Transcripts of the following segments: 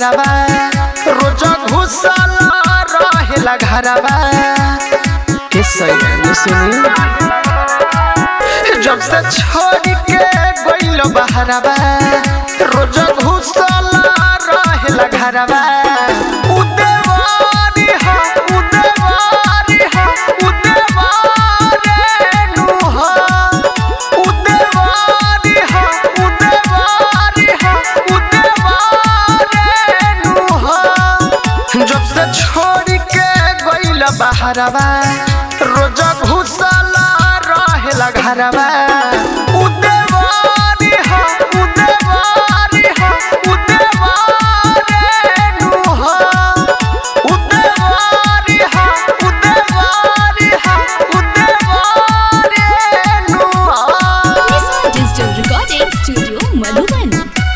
बहरवा रोज घुसल रहेला घरवा ए सैया सुनी जब से छोड़ के गइल बहरवा रोज घुसल रहेला घरवा उदेवारी हा उदेवारी हा उदेवारे नु हा उदेवारी हा उदेवारी हा उदेवारे नु हा जब से छोड़ के गइल बहरवा रोज घुसल रहेला घरवा उदेवारी हा उदेवारी हा उदेवारे नु हा उदेवारी हा उदेवारी हा उदेवारे नु हा Nisa Digital Recording Studio, Madhuban.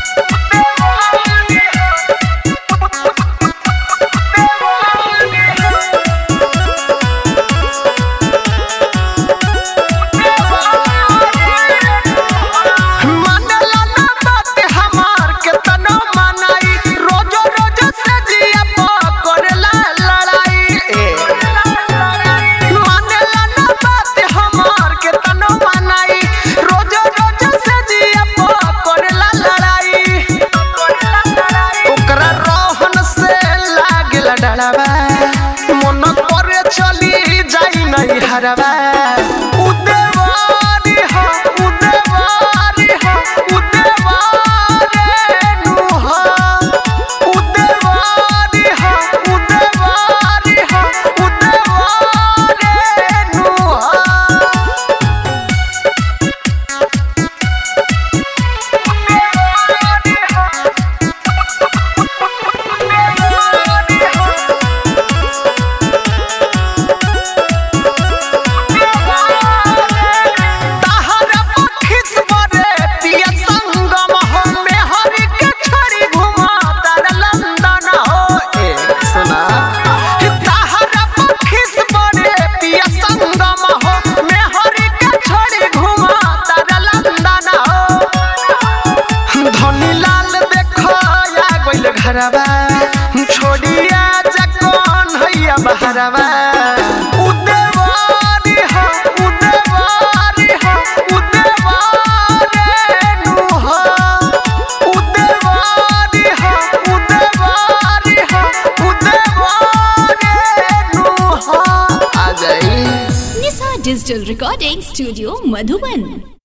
मनला ना बात हमार के तनो मनाई रोज रोज से जिया पकड़ला लड़ाई मनला ना बात हमार के तनो मनाई रोज रोज से जिया पकड़ला लड़ाई ओकरा रोहन से लागला डड़वा मन करे चली जाई नहीं हरवा उदेवारी हा उदेवारी हा उदेवारे नु हा उदेवारी हा उदेवारी हा उदेवारे नु हा तहरा पखिस बरे पिया संगम हो में हरि के छोड़ी घुमा तर लंदन हो ए सुना तहरा पखिस बरे पिया संगम हो में हरि के छोड़ी घुमा तर लंदन हो धनी लाल देखो या गइल घरवा छोड़िया जकन हैया बहरवा उदेवारी हा उदेवारी हा उदेवारे नु हा उदेवारी हा उदेवारी हा उदेवारे नु हा आ जाई Nisa Digital Recording Studio, Madhuban.